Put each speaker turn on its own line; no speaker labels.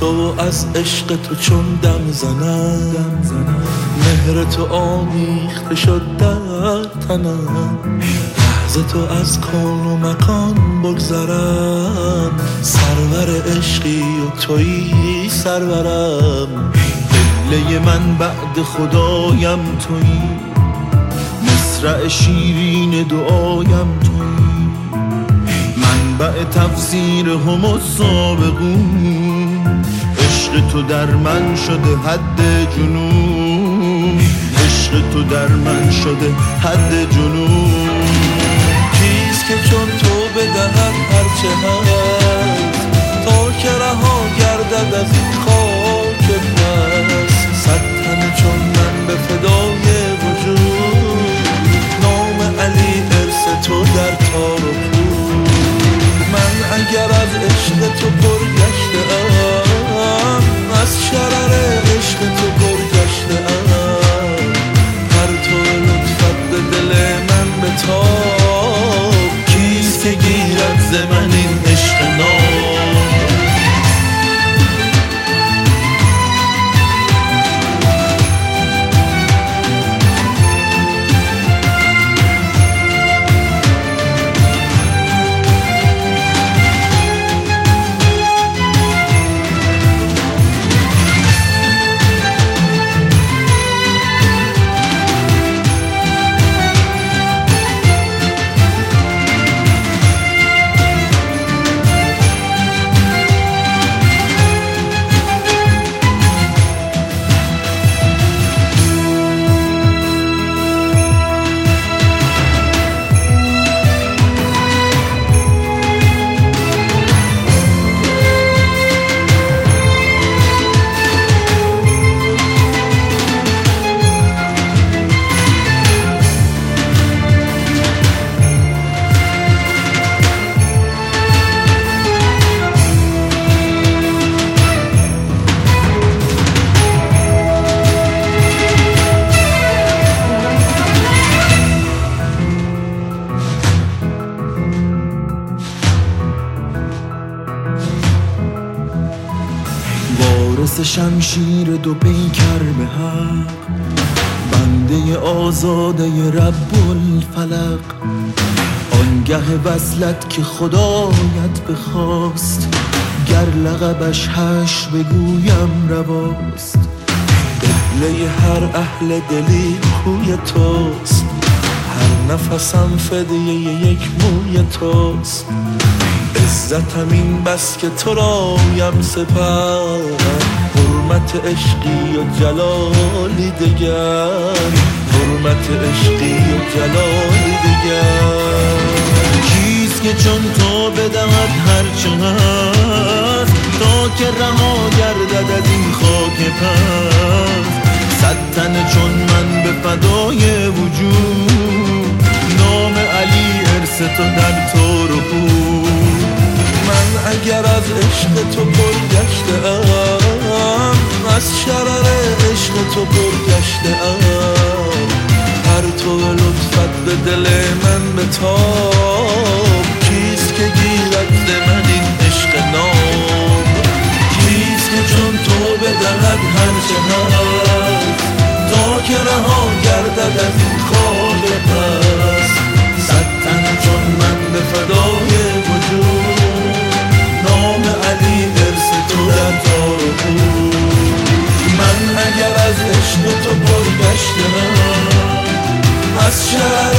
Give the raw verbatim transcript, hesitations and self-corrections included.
تو از عشق تو چون دم زنم، مهر تو آمیخته شد در تنم. لحظه تو از کون و مکان بگذرم، سرور عشقی و تویی سرورم. قبله من بعد خدایم تویی، مصرع شیرین دعایم تویی. منبع تفسیر هم السابقون، عشق تو در من شده حد جنون. عشق تو در من شده حد جنون. کیست که چون تو بدهد هرچه هست، تا که رها گردد از این خاک پست. صد تن چون من به فدای وجود، نام علی ارث تو در تار و پود. من اگر از عشق تو پر گشته ام، از شرر عشق تو پر گشته ام. پرتو لطفت به دل من بتاب، کیست که گیرد ز من این عشق ناب. وارث شمشیر دو پیکر به حق، بنده آزاده رب الفلق. آنگه وصلت که خدایت بخواست، گر لقبش حشر بگویم رواست. قبله هر اهل دلی کوی توست، هر نفسم فدیه یک موی توست. عزتم این بس که تو رایم سپر، حرمت عشقی و جلالی دگر. حرمت عشقی و جلالی دگر. کیست که چون تو بدهد هرچه هست، تا که رها گردد از این خاک پست. صد تن چون من به فدای وجود، نام علی ارث تو در تار و پود. من اگر از عشق تو پر گشته ام، از شرر عشق تو پر گشته ام. پرتو لطفت به دل من بتاب، کیست که گیرد ز من این عشق ناب. کیست که چون تو بدهد هرچه هست، تا که رها گردد از این خاک پست. صد تن چون من به فدای وجود، نام علی ارث تو در تار و پود. من اگر از عشق تو پر گشته ام، از شرر